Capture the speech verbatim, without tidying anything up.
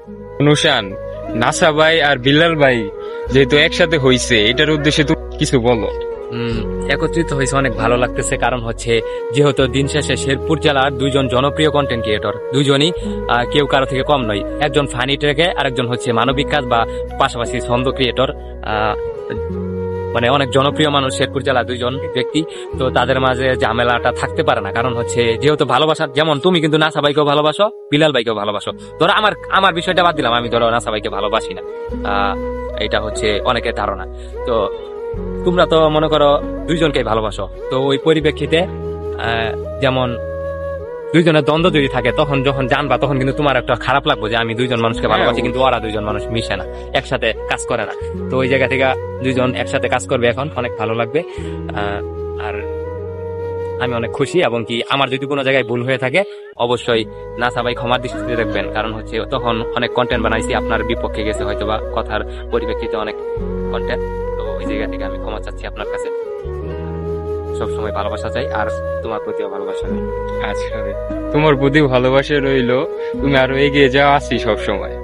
Nushan, NASA ভাই আর বিল্লাল ভাই যেহেতু একসাথে হইছে, এটার উদ্দেশ্যে তুমি কিছু বলো। হম একত্রিত হয়েছে, অনেক ভালো লাগতেছে। কারণ হচ্ছে যেহেতু দিন শেষে শেরপুর জেলার দুইজন জনপ্রিয় কন্টেন্ট ক্রিয়েটর, দুইজনই আহ, কেউ কারো থেকে কম নয়। একজন ফানি ট্রেকে, আরেকজন হচ্ছে মানবিক কাজ বা পাশাপাশি ছন্দ ক্রিয়েটর। মানে অনেক জনপ্রিয় মানুষ শেরপুর জেলা দুইজন ব্যক্তি। তো তাদের মাঝে ঝামেলাটা থাকতে পারে না, কারণ হচ্ছে যেহেতু ভালোবাসা, যেমন তুমি কিন্তু নাসা ভাইকেও ভালোবাসো, বিলাল ভাইকেও ভালোবাসো। ধরো আমার আমার বিষয়টা বাদ দিলাম, আমি ধরো নাসা ভাইকে ভালোবাসি না, আহ এটা হচ্ছে অনেকের ধারণা। তো তোমরা তো মনে করো দুইজনকেই ভালোবাসো, তো ওই পরিপ্রেক্ষিতে আহ যেমন দুইজনের দ্বন্দ্ব যদি থাকে, তখন যখন জানবা তখন কিন্তু তোমার একটা খারাপ লাগবে যে আমি দুইজন মানুষকে ভালোবাসি কিন্তু ওরা দুইজন মানুষ মিশে না, একসাথে কাজ করে না। তো ওই জায়গা থেকে দুইজন একসাথে কাজ করবে এখন, অনেক ভালো লাগবে। আহ আর আমি অনেক খুশি, এবং কি আমার যদি কোনো জায়গায় ভুল হয়ে থাকে অবশ্যই নাসা ভাই ক্ষমার দৃষ্টিতে দেখবেন। কারণ হচ্ছে তখন অনেক কন্টেন্ট বানাইছি, আপনার বিপক্ষে গেছে হয়তো বা কথার পরিপ্রেক্ষিতে অনেক কন্টেন্ট। তো ওই জায়গা থেকে আমি ক্ষমা চাচ্ছি আপনার কাছে। সবসময় ভালোবাসা চাই, আর তোমার প্রতিও ভালোবাসা চাই। আচ্ছা, তোমার প্রতি ভালোবাসা রইলো, তুমি আরো এগিয়ে যাও, আছি সবসময়।